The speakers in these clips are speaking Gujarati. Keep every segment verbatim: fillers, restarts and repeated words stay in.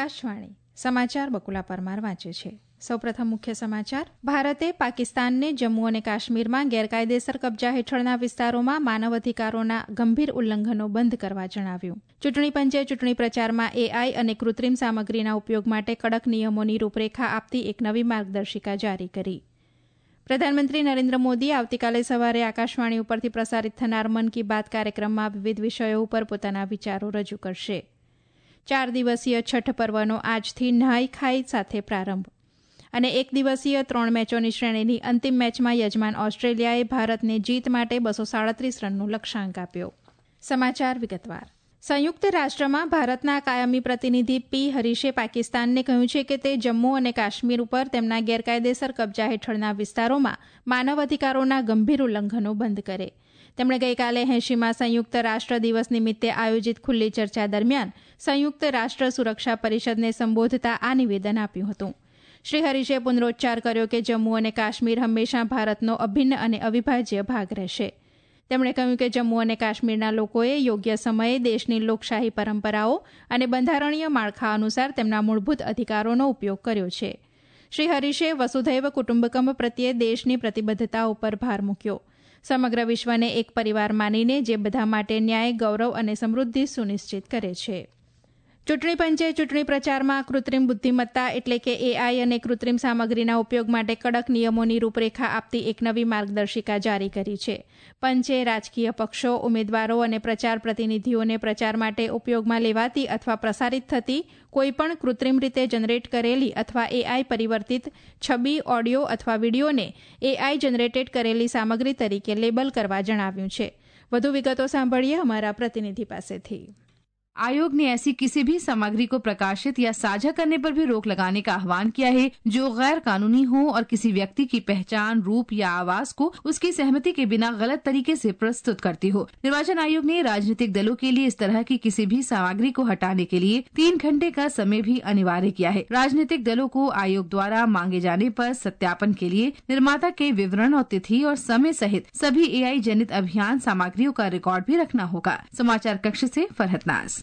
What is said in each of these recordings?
આકાશવાણી સમાચાર બકુલા પરમાર વાંચે છે. સૌપ્રથમ મુખ્ય સમાચાર. ભારતે પાકિસ્તાનને જમ્મુ અને કાશ્મીરમાં ગેરકાયદેસર કબજા હેઠળના વિસ્તારોમાં માનવ અધિકારોના ગંભીર ઉલ્લંઘનો બંધ કરવા જણાવ્યું. ચૂંટણી પંચે ચૂંટણી પ્રચારમાં એઆઈ અને કૃત્રિમ સામગ્રીના ઉપયોગ માટે કડક નિયમોની રૂપરેખા આપતી એક નવી માર્ગદર્શિકા જારી કરી. પ્રધાનમંત્રી નરેન્દ્ર મોદી આવતીકાલે સવારે આકાશવાણી ઉપરથી પ્રસારિત થનાર મન કી બાત કાર્યક્રમમાં વિવિધ વિષયો ઉપર પોતાના વિચારો રજૂ કરશે. ચાર દિવસીય છઠ પર્વનો આજથી નહાઈ ખાઈ સાથે પ્રારંભ અને એક દિવસીય ત્રણ મેચોની શ્રેણીની અંતિમ મેચમાં યજમાન ઓસ્ટ્રેલિયાએ ભારતને જીત માટે બસો સાડત્રીસ રનનું લક્ષ્યાંક આપ્યો. સમાચાર વિગતવાર. સંયુક્ત રાષ્ટ્રમાં ભારતના કાયમી પ્રતિનિધિ પી હરીશે પાકિસ્તાનને કહ્યું છે કે તે જમ્મુ અને કાશ્મીર ઉપર તેમના ગેરકાયદેસર કબજા હેઠળના વિસ્તારોમાં માનવ અધિકારોના ગંભીર ઉલ્લંઘનો બંધ કરે. તેમણે ગઈકાલે એંશીમાં સંયુક્ત રાષ્ટ્ર દિવસ નિમિત્તે આયોજિત ખુલ્લી ચર્ચા દરમિયાન સંયુક્ત રાષ્ટ્ર સુરક્ષા પરિષદને સંબોધતા આ નિવેદન આપ્યું હતું. શ્રી હરીશે પુનરોચ્ચાર કર્યો કે જમ્મુ અને કાશ્મીર હંમેશા ભારતનો અભિન્ન અને અવિભાજ્ય ભાગ રહેશે. તેમણે કહ્યું કે જમ્મુ અને કાશ્મીરના લોકોએ યોગ્ય સમયે દેશની લોકશાહી પરંપરાઓ અને બંધારણીય માળખા અનુસાર તેમના મૂળભૂત અધિકારોનો ઉપયોગ કર્યો છે. શ્રી હરીશે વસુધૈવ કુટુંબકમ પ્રત્યે દેશની પ્રતિબદ્ધતા ઉપર ભાર મૂક્યો. સમગ્ર વિશ્વને એક પરિવાર માનીને જે બધા માટે ન્યાય, ગૌરવ અને સમૃદ્ધિ સુનિશ્ચિત કરે છે. ચૂંટણી પંચે ચૂંટણી પ્રચારમાં કૃત્રિમ બુદ્ધિમત્તા એટલે કે એઆઈ અને કૃત્રિમ સામગ્રીના ઉપયોગ માટે કડક નિયમોની રૂપરેખા આપતી એક નવી માર્ગદર્શિકા જારી કરી છે. પંચે રાજકીય પક્ષો, ઉમેદવારો અને પ્રચાર પ્રતિનિધિઓને પ્રચાર માટે ઉપયોગમાં લેવાતી અથવા પ્રસારિત થતી કોઈપણ કૃત્રિમ રીતે જનરેટ કરેલી અથવા એઆઈ પરિવર્તિત છબી, ઓડિયો અથવા વિડીયોને એઆઈ જનરેટેડ કરેલી સામગ્રી તરીકે લેબલ કરવા જણાવ્યું છે. વધુ વિગતો સાંભળીએ અમારા પ્રતિનિધિ પાસેથી. आयोग ने ऐसी किसी भी सामग्री को प्रकाशित या साझा करने पर भी रोक लगाने का आह्वान किया है जो गैर कानूनी हो और किसी व्यक्ति की पहचान, रूप या आवाज को उसकी सहमति के बिना गलत तरीके से प्रस्तुत करती हो. निर्वाचन आयोग ने राजनीतिक दलों के लिए इस तरह की किसी भी सामग्री को हटाने के लिए तीन घंटे का समय भी अनिवार्य किया है. राजनीतिक दलों को आयोग द्वारा मांगे जाने पर सत्यापन के लिए निर्माता के विवरण और तिथि और समय सहित सभी एआई जनित अभियान सामग्रियों का रिकॉर्ड भी रखना होगा. समाचार कक्ष से फरहत नाज.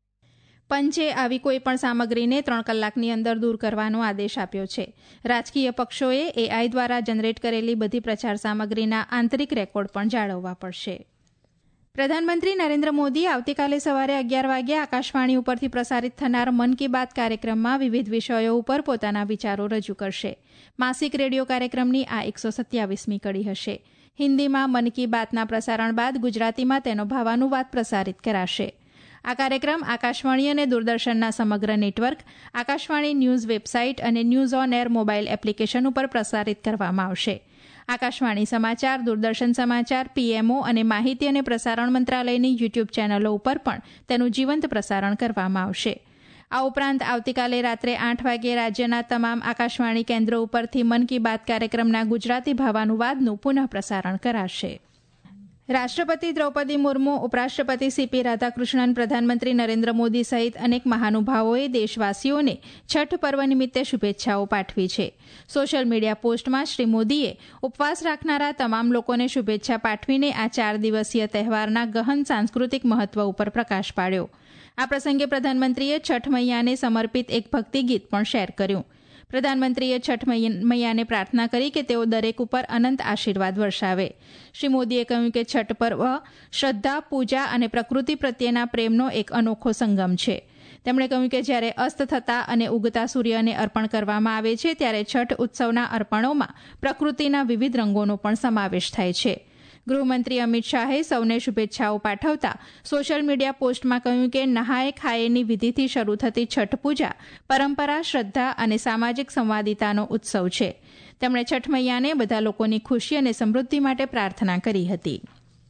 પંચે આવી કોઈ પણ સામગ્રીને ત્રણ કલાકની અંદર દૂર કરવાનો આદેશ આપ્યો છે. રાજકીય પક્ષોએ એઆઈ દ્વારા જનરેટ કરેલી બધી પ્રચાર સામગ્રીના આંતરિક રેકોર્ડ પણ જાળવવા પડશે. પ્રધાનમંત્રી નરેન્દ્ર મોદી આવતીકાલે સવારે અગિયાર વાગે આકાશવાણી ઉપરથી પ્રસારિત થનાર મન કી બાત કાર્યક્રમમાં વિવિધ વિષયો ઉપર પોતાના વિચારો રજૂ કરશે. માસિક રેડિયો કાર્યક્રમની આ એકસો સત્યાવીસમી કડી હશે. હિન્દીમાં મન કી બાતના પ્રસારણ બાદ ગુજરાતીમાં તેનો ભાવાનુવાદ પ્રસારિત કરાશે. આ કાર્યક્રમ આકાશવાણી અને દૂરદર્શનના સમગ્ર નેટવર્ક, આકાશવાણી ન્યૂઝ વેબસાઇટ અને news on air mobile application ઉપર પ્રસારિત કરવામાં આવશે. આકાશવાણી સમાચાર, દૂરદર્શન સમાચાર, પીએમઓ અને માહિતી અને પ્રસારણ મંત્રાલયની યુટ્યુબ ચેનલો ઉપર પણ તેનું જીવંત પ્રસારણ કરવામાં આવશે. આ ઉપરાંત આવતીકાલે રાત્રે આઠ વાગે રાજ્યના તમામ આકાશવાણી કેન્દ્રો ઉપરથી મન કી બાત કાર્યક્રમના ગુજરાતી ભાવાનુવાદનું પુનઃ પ્રસારણ કરાશે. રાષ્ટ્રપતિ દ્રૌપદી મુર્મુ, ઉપરાષ્ટ્રપતિ સીપી રાધાકૃષ્ણન, પ્રધાનમંત્રી નરેન્દ્ર મોદી સહિત અનેક મહાનુભાવોએ દેશવાસીઓને છઠ પર્વ નિમિત્તે શુભેચ્છાઓ પાઠવી છે. સોશિયલ મીડિયા પોસ્ટમાં શ્રી મોદીએ ઉપવાસ રાખનારા તમામ લોકોને શુભેચ્છા પાઠવીને આ ચાર દિવસીય તહેવારના ગહન સાંસ્કૃતિક મહત્વ ઉપર પ્રકાશ પાડ્યો. આ પ્રસંગે પ્રધાનમંત્રીએ છઠ મૈયાને સમર્પિત એક ભક્તિ ગીત પણ શેર કર્યું. પ્રધાનમંત્રીએ છઠ મૈયાને પ્રાર્થના કરી કે તેઓ દરેક ઉપર અનંત આશીર્વાદ વર્ષાવે. શ્રી મોદીએ કહ્યું કે છઠ પર્વ શ્રદ્ધા, પૂજા અને પ્રકૃતિ પ્રત્યેના પ્રેમનો એક અનોખો સંગમ છે. તેમણે કહ્યું કે જ્યારે અસ્ત થતા અને ઉગતા સૂર્યને અર્પણ કરવામાં આવે છે ત્યારે છઠ ઉત્સવના અર્પણોમાં પ્રકૃતિના વિવિધ રંગોનો પણ સમાવેશ થાય છે. ગૃહમંત્રી અમિત શાહે સૌને શુભેચ્છાઓ પાઠવતા સોશિયલ મીડિયા પોસ્ટમાં કહ્યું કે નહાય ખાયેની વિધિથી શરૂ થતી છઠ પૂજા પરંપરા, શ્રદ્ધા અને સામાજિક સંવાદિતાનો ઉત્સવ છે. તેમણે છઠ મૈયાને બધા લોકોની ખુશી અને સમૃદ્ધિ માટે પ્રાર્થના કરી હતી.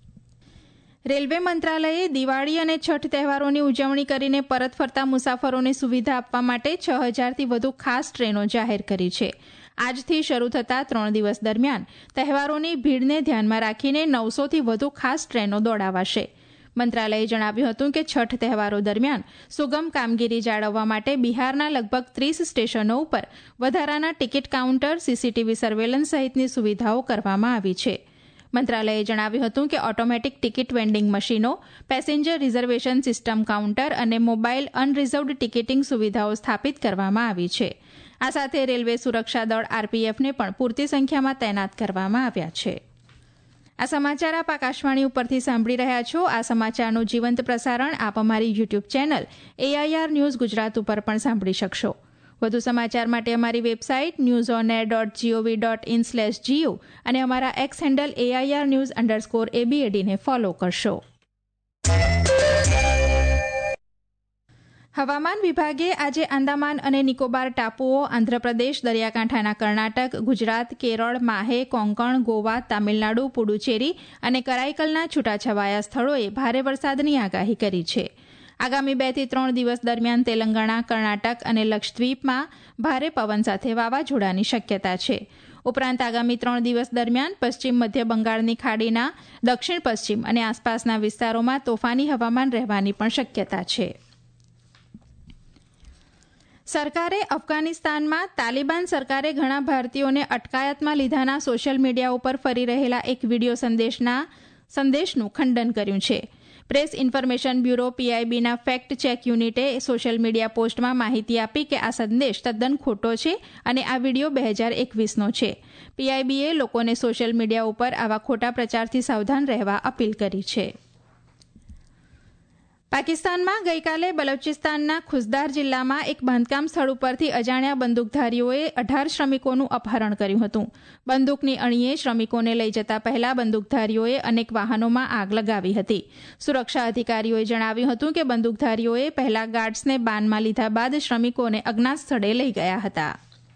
રેલવે મંત્રાલયે દિવાળી અને છઠ તહેવારોની ઉજવણી કરીને પરત ફરતા મુસાફરોને સુવિધા આપવા માટે છ હજારથી વધુ ખાસ ટ્રેનો જાહેર કરી છે. આજથી શરૂ થતા ત્રણ દિવસ દરમિયાન તહેવારોની ભીડને ધ્યાનમાં રાખીને નવસોથી વધુ ખાસ ટ્રેનો દોડાવાશે. મંત્રાલયે જણાવ્યું હતું કે છઠ તહેવારો દરમિયાન સુગમ કામગીરી જાળવવા માટે બિહારના લગભગ ત્રીસ સ્ટેશનો ઉપર વધારાના ટિકિટ કાઉન્ટર, સીસીટીવી સર્વેલન્સ સહિતની સુવિધાઓ કરવામાં આવી છે. મંત્રાલયે જણાવ્યું હતું કે ઓટોમેટિક ટિકિટ વેન્ડિંગ મશીનો, પેસેન્જર રિઝર્વેશન સિસ્ટમ કાઉન્ટર અને મોબાઈલ અનરિઝર્વડ ટિકિટિંગ સુવિધાઓ સ્થાપિત કરવામાં આવી છે. આ સાથે રેલવે સુરક્ષા દળ આરપીએફને પણ પૂરતી સંખ્યામાં તૈનાત કરવામાં આવ્યા છે. આ સમાચાર આપ આકાશવાણી ઉપરથી સાંભળી રહ્યા છો. આ સમાચારનું જીવંત પ્રસારણ આપ અમારી YouTube channel AIR news Gujarat ઉપર પણ સાંભળી શકશો. વધુ સમાચાર માટે અમારી website news on air dot GOV dot in slash GU અને અમારા X handle AIR news underscore એબીએડીને ફોલો કરશો. હવામાન વિભાગે આજે આંદામાન અને નિકોબાર ટાપુઓ, આંધ્રપ્રદેશ, દરિયાકાંઠાના કર્ણાટક, ગુજરાત, કેરળ, માહે, કોંકણ, ગોવા, તામિલનાડુ, પુડુચેરી અને કરાઈકલના છૂટાછવાયા સ્થળોએ ભારે વરસાદની આગાહી કરી છે. આગામી બે થી ત્રણ દિવસ દરમિયાન તેલંગાણા, કર્ણાટક અને લક્ષદ્વીપમાં ભારે પવન સાથે વાવાઝોડાની શક્યતા છે. ઉપરાંત આગામી ત્રણ દિવસ દરમિયાન પશ્ચિમ મધ્ય બંગાળની ખાડીના દક્ષિણ પશ્ચિમ અને આસપાસના વિસ્તારોમાં તોફાની હવામાન રહેવાની પણ શક્યતા છે. સરકારે અફઘાનિસ્તાનમાં તાલિબાન સરકારે ઘણા ભારતીયોને અટકાયતમાં લીધાના સોશિયલ મીડિયા ઉપર ફરી રહેલા એક વિડીયો સંદેશના સંદેશનું ખંડન કર્યું છે. પ્રેસ ઇન્ફોર્મેશન બ્યુરો પીઆઈબીના ફેક્ટ ચેક યુનિટે સોશિયલ મીડિયા પોસ્ટમાં માહિતી આપી કે આ સંદેશ તદ્દન ખોટો છે અને આ વિડીયો બે હજાર એકવીસનો છે. પીઆઈબીએ લોકોને સોશિયલ મીડિયા ઉપર આવા ખોટા પ્રચારથી સાવધાન રહેવા અપીલ કરી છે. પાકિસ્તાનમાં ગઈકાલે બલોચિસ્તાનના ખુસદાર જિલ્લામાં એક બાંધકામ સ્થળ ઉપરથી અજાણ્યા બંદૂકધારીઓએ અઢાર શ્રમિકોનું અપહરણ કર્યું હતું. બંદૂકની અણીએ શ્રમિકોને લઈ જતા પહેલા બંદૂકધારીઓએ અનેક વાહનોમાં આગ લગાવી હતી. સુરક્ષા અધિકારીઓએ જણાવ્યું હતું કે બંદૂકધારીઓએ પહેલા ગાર્ડ્સને બાનમાં લીધા બાદ શ્રમિકોને અજ્ઞાત સ્થળે લઈ ગયા હતા.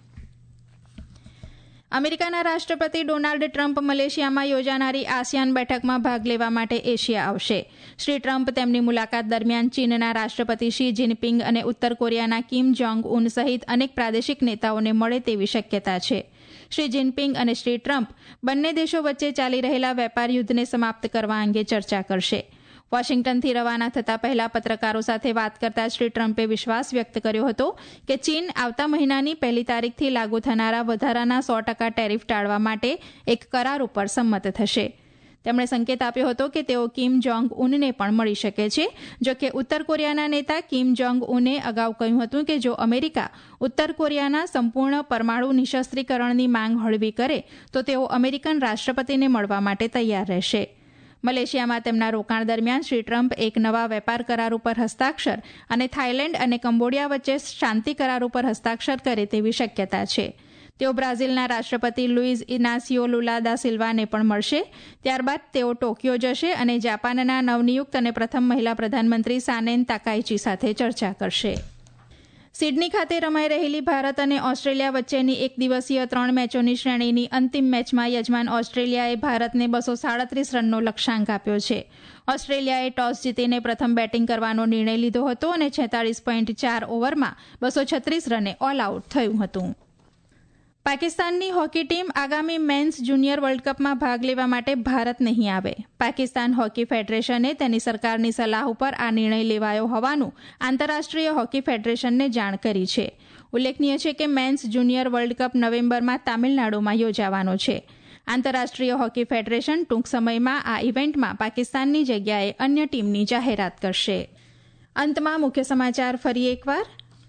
અમેરિકાના રાષ્ટ્રપતિ ડોનાલ્ડ ટ્રમ્પ મલેશિયામાં યોજાનારી આસિયાન બેઠકમાં ભાગ લેવા માટે એશિયા આવશે. શ્રી ટ્રમ્પ તેમની મુલાકાત દરમિયાન ચીનના રાષ્ટ્રપતિ શી જિનપિંગ અને ઉત્તર કોરિયાના કિમ જોંગ ઉન સહિત અનેક પ્રાદેશિક નેતાઓને મળે તેવી શક્યતા છે. શ્રી જિનપિંગ અને શ્રી ટ્રમ્પ બંને દેશો વચ્ચે ચાલી રહેલા વેપાર યુદ્ધને સમાપ્ત કરવા અંગે ચર્ચા કરશે. વોશિંગ્ટનથી રવાના થતા પહેલા પત્રકારો સાથે વાત કરતા શ્રી ટ્રમ્પે વિશ્વાસ વ્યક્ત કર્યો હતો કે ચીન આવતા મહિનાની પહેલી તારીખથી લાગુ થનારા વધારાના સો ટકા ટેરિફ ટાળવા માટે એક કરાર ઉપર સંમત થશે. તેમણે સંકેત આપ્યો હતો કે તેઓ કિમ જોંગ ઉનને પણ મળી શકે છે. જો કે ઉત્તર કોરિયાના નેતા કિમ જોંગ ઉને અગાઉ કહ્યું હતું કે જો અમેરિકા ઉત્તર કોરિયાના સંપૂર્ણ પરમાણુ નિશસ્ત્રીકરણની માંગ હળવી કરે તો તેઓ અમેરિકન રાષ્ટ્રપતિને મળવા માટે તૈયાર રહેશે. મલેશિયામાં તેમના રોકાણ દરમિયાન શ્રી ટ્રમ્પ એક નવા વેપાર કરાર ઉપર હસ્તાક્ષર અને થાઇલેન્ડ અને કંબોડિયા વચ્ચે શાંતિ કરાર ઉપર હસ્તાક્ષર કરે તેવી શક્યતા છે. તેઓ બ્રાઝિલના રાષ્ટ્રપતિ લુઇઝ ઇનાસિયો લુલા દા સિલ્વાને પણ મળશે. ત્યારબાદ તેઓ ટોક્યો જશે અને જાપાનના નવનિયુક્ત અને પ્રથમ મહિલા પ્રધાનમંત્રી સાનેન તાકાઇચી સાથે ચર્ચા કરશે. સિડની ખાતે રમાઈ રહેલી ભારત અને ઓસ્ટ્રેલિયા વચ્ચેની એક દિવસીય ત્રણ મેચોની શ્રેણીની અંતિમ મેચમાં યજમાન ઓસ્ટ્રેલિયાએ ભારતને બસો સાડત્રીસ રનનો લક્ષ્યાંક આપ્યો છે. ઓસ્ટ્રેલિયાએ ટોસ જીતીને પ્રથમ બેટિંગ કરવાનો નિર્ણય લીધો હતો અને છેતાળીસ પોઈન્ટ ચાર ઓવરમાં બસો છત્રીસ રને ઓલ આઉટ થયું હતું. પાકિસ્તાનની હોકી ટીમ આગામી મેન્સ જુનિયર વર્લ્ડ કપમાં ભાગ લેવા માટે ભારત નહીં આવે. પાકિસ્તાન હોકી ફેડરેશને તેની સરકારની સલાહ ઉપર આ નિર્ણય લેવાયો હોવાનું આંતરરાષ્ટ્રીય હોકી ફેડરેશનને જાણ કરી છે. ઉલ્લેખનીય છે કે મેન્સ જુનિયર વર્લ્ડ કપ નવેમ્બરમાં તામિલનાડુમાં યોજાવાનો છે. આંતરરાષ્ટ્રીય હોકી ફેડરેશન ટૂંક સમયમાં આ ઇવેન્ટમાં પાકિસ્તાનની જગ્યાએ અન્ય ટીમની જાહેરાત કરશે. અંતમાં મુખ્ય સમાચાર ફરી એકવાર.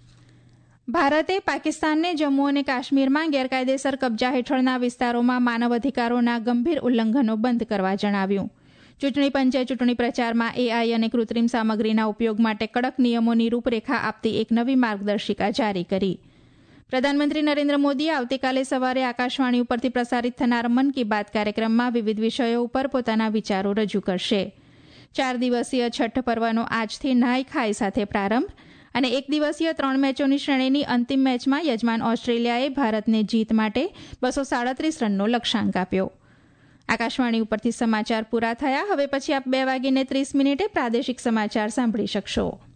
ભારતે પાકિસ્તાનને જમ્મુ અને કાશ્મીરમાં ગેરકાયદેસર કબજા હેઠળના વિસ્તારોમાં માનવ અધિકારોના ગંભીર ઉલ્લંઘનો બંધ કરવા જણાવ્યું. ચૂંટણી પંચે ચૂંટણી પ્રચારમાં એઆઈ અને કૃત્રિમ સામગ્રીના ઉપયોગ માટે કડક નિયમોની રૂપરેખા આપતી એક નવી માર્ગદર્શિકા જારી કરી. પ્રધાનમંત્રી નરેન્દ્ર મોદી આવતીકાલે સવારે આકાશવાણી ઉપરથી પ્રસારિત થનાર મન કી બાત કાર્યક્રમમાં વિવિધ વિષયો ઉપર પોતાના વિચારો રજૂ કરશે. ચાર દિવસીય છઠ્ઠ પર્વનો આજથી નાઈ ખાઈ સાથે પ્રારંભ અને એક દિવસીય ત્રણ મેચોની શ્રેણીની અંતિમ મેચમાં યજમાન ઓસ્ટ્રેલિયાએ ભારતને જીત માટે બસો સાડત્રીસ રનનો લક્ષ્યાંક આપ્યો. આકાશવાણી ઉપરથી સમાચાર પૂરા થયા. હવે પછી આપ બે વાગીને ત્રીસ મિનિટે પ્રાદેશિક સમાચાર સાંભળી શકશો.